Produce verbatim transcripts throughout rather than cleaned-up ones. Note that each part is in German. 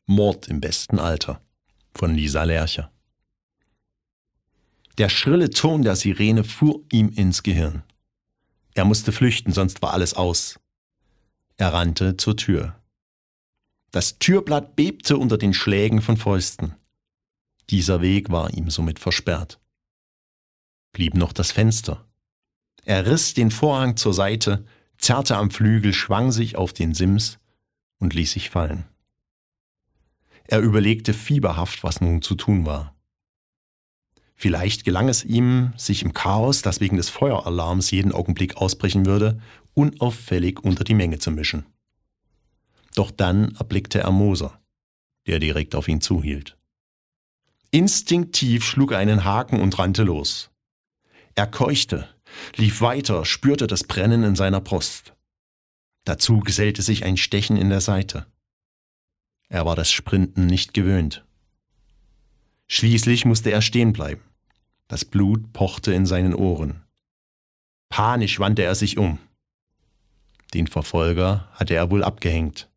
Mord im besten Alter von Lisa Lerche. Der schrille Ton der Sirene fuhr ihm ins Gehirn. Er musste flüchten, sonst war alles aus. Er rannte zur Tür. Das Türblatt bebte unter den Schlägen von Fäusten. Dieser Weg war ihm somit versperrt. Blieb noch das Fenster. Er riss den Vorhang zur Seite, zerrte am Flügel, schwang sich auf den Sims und ließ sich fallen. Er überlegte fieberhaft, was nun zu tun war. Vielleicht gelang es ihm, sich im Chaos, das wegen des Feueralarms jeden Augenblick ausbrechen würde, unauffällig unter die Menge zu mischen. Doch dann erblickte er Moser, der direkt auf ihn zuhielt. Instinktiv schlug er einen Haken und rannte los. Er keuchte, lief weiter, spürte das Brennen in seiner Brust. Dazu gesellte sich ein Stechen in der Seite. Er war das Sprinten nicht gewöhnt. Schließlich musste er stehen bleiben. Das Blut pochte in seinen Ohren. Panisch wandte er sich um. Den Verfolger hatte er wohl abgehängt.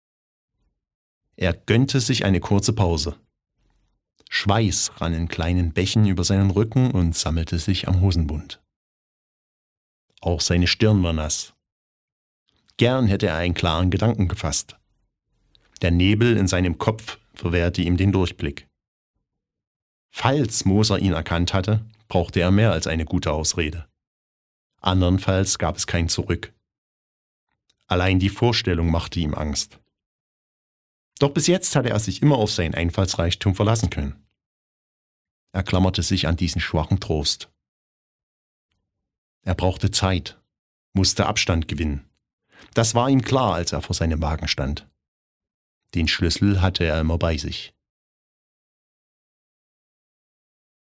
Er gönnte sich eine kurze Pause. Schweiß rann in kleinen Bächen über seinen Rücken und sammelte sich am Hosenbund. Auch seine Stirn war nass. Gern hätte er einen klaren Gedanken gefasst. Der Nebel in seinem Kopf verwehrte ihm den Durchblick. Falls Moser ihn erkannt hatte, brauchte er mehr als eine gute Ausrede. Andernfalls gab es kein Zurück. Allein die Vorstellung machte ihm Angst. Doch bis jetzt hatte er sich immer auf seinen Einfallsreichtum verlassen können. Er klammerte sich an diesen schwachen Trost. Er brauchte Zeit, musste Abstand gewinnen. Das war ihm klar, als er vor seinem Wagen stand. Den Schlüssel hatte er immer bei sich.